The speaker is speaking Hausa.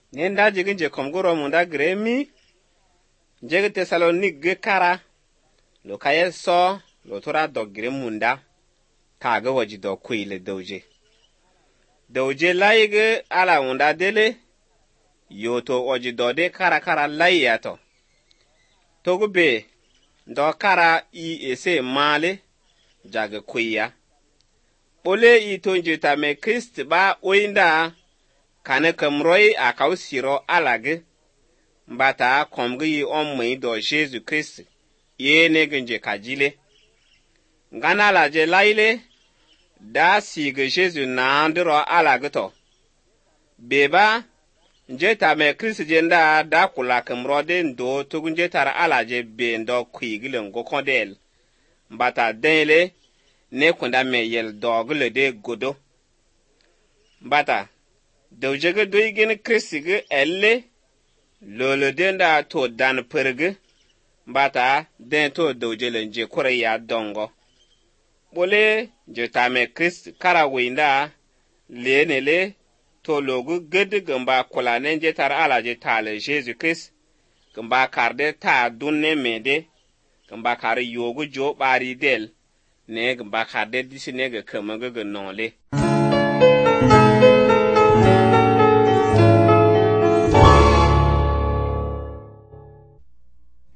Nenda jigin je komgoro munda gremi. Jege Tesalonik ge kara. Lo kaye so lo tora dog gremunda. Kaga waji do kuile doje. Doje laige ala munda dele. Yoto waji do de kara lai yato. Togu be. Do kara i ese male. Jage kuya. Ole i tonje ta me Christ ba oinda. Kane kamroi a kausiro alage. Mbata komgi omwe do Jésus Christ. Ye negenje kajile. Ngana la je laile. Da sige Jésus na andro alage to. Beba. Njeta me Christ jenda da kula kamrode ndo tugunje tara alaje bendo kuigile ngo kondel. Mbata denle. Ne kunda me yel dogle de godo. Mbata. Dawjege doigin Christige elle. Lolo denda to dan perge. Mbata den to dawjele nje kore ya dongo. Bole jetame Christ karawinda. Lenele to logu gede gamba kula nenje tar alaje tale Jésus Christ. Gamba karde ta dunne mede. Gamba kare yogu jo bari del. Ne gamba karde disi nege kemenge nonle.